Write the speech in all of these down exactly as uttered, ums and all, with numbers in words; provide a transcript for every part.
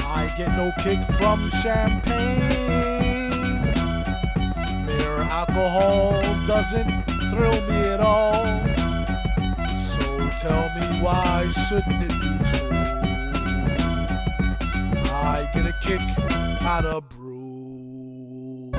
I get no kick from champagne. Mere alcohol doesn't thrill me at all. So tell me, why shouldn't it be true? I get a kick out of brew.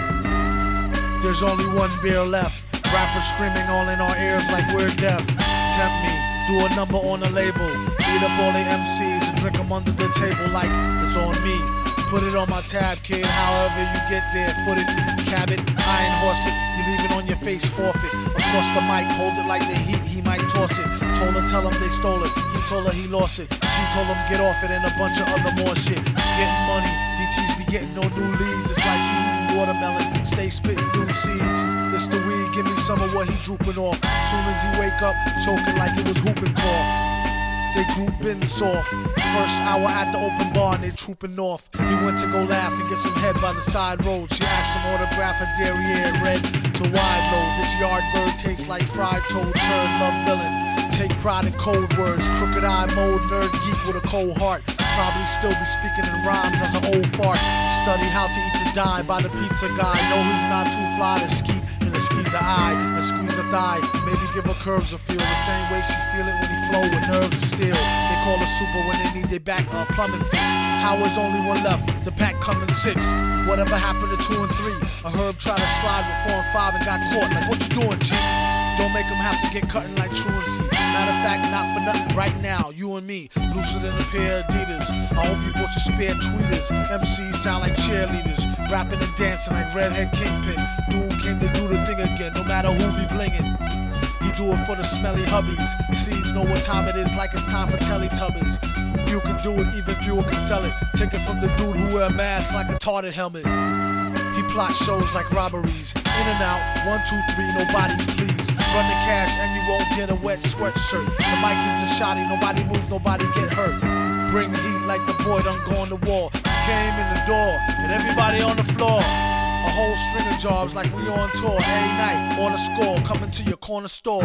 There's only one beer left. Rappers screaming all in our ears like we're deaf. Tempt me, do a number on a label. Beat up all the M Cs and drink them under the table like it's on me. Put it on my tab, kid, however you get there. Foot it, cab it, iron horse it. You leave it on your face, forfeit. Across the mic, hold it like the heat, he might toss it. Told her, tell him they stole it. He told her he lost it. She told him get off it and a bunch of other more shit. Getting money, D T's be getting no new leads. It's like he eating watermelon, stay spitting new seeds. It's the weed, give me some of what he drooping off. Soon as he wake up, choking like it was whooping cough. They groupin' soft. First hour at the open bar and they trooping off. He went to go laugh and get some head by the side road. She asked him autograph her derriere, red to wide load. This yard bird tastes like fried toad, turd, love villain. Take pride in code words, crooked eye mode, nerd geek with a cold heart. Probably still be speaking in rhymes as an old fart. Study how to eat to die by the pizza guy. No, he's not too fly to skeet in the squeeze a eye and squeeze a thigh. Maybe give her curves a feel the same way she feel it when he flow with nerves of steel. They call her super when they need their back uh, plumbing fix. How is only one left? The pack coming six. Whatever happened to two and three? A herb tried to slide with four and five and got caught. Like what you doing, G? Don't make them have to get cutting like truancy. Matter of fact, not for nothing right now. You and me, looser than a pair of Adidas. I hope you bought your spare tweeters. M Cs sound like cheerleaders, rapping and dancing like Redhead Kingpin. Doom came to do the thing again, no matter who be blingin'. He do it for the smelly hubbies. Seeds know what time it is, like it's time for Teletubbies. Few can do it, even fewer can sell it. Take it from the dude who wear a mask like a tarted helmet. He plots shows like robberies. In and out, one, two, three, nobody's please. Run the cash and you won't get a wet sweatshirt. The mic is the shotty, nobody moves, nobody get hurt. Bring heat like the boy done go on the wall. He came in the door and everybody on the floor. A whole string of jobs like we on tour. Every night, on the score, coming to your corner store.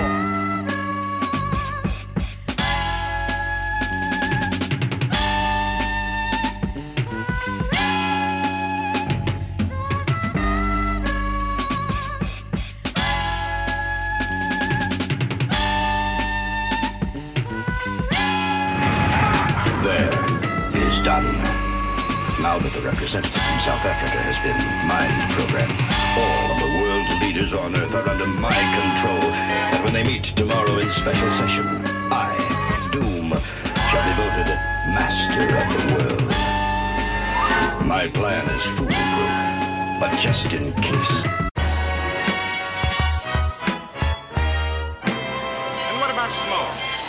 Now that the representative from South Africa has been mind programmed, all of the world's leaders on Earth are under my control. And when they meet tomorrow in special session, I, Doom, shall be voted master of the world. My plan is foolproof, but just in case. And what about smoke?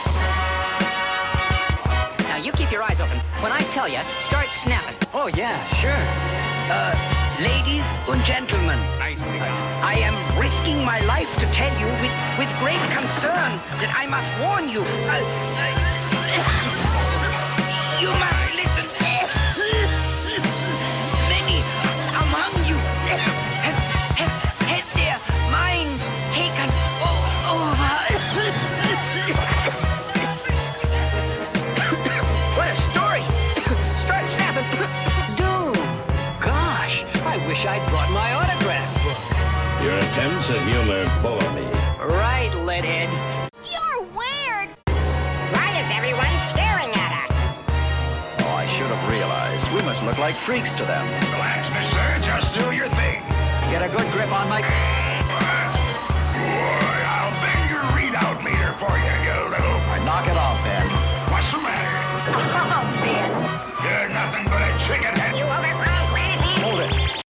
Now you keep your eyes open. When I tell you, start snapping. Oh, yeah, sure. Uh, ladies and gentlemen. Nice cigar. I am risking my life to tell you with, with great concern that I must warn you. Uh, uh, you must listen. Many among you have, have had their minds taken over. What a story! Start snapping. Doom. Gosh, I wish I'd brought my autograph book. Your attempts at humor bore me. Right, Leadhead. You're weird. Why is everyone staring at us? Oh, I should have realized. We must look like freaks to them. Relax, mister. Just do your thing. Get a good grip on my... Boy, I'll bang your readout meter for you, you little... Knock it off, Ben. What's the matter?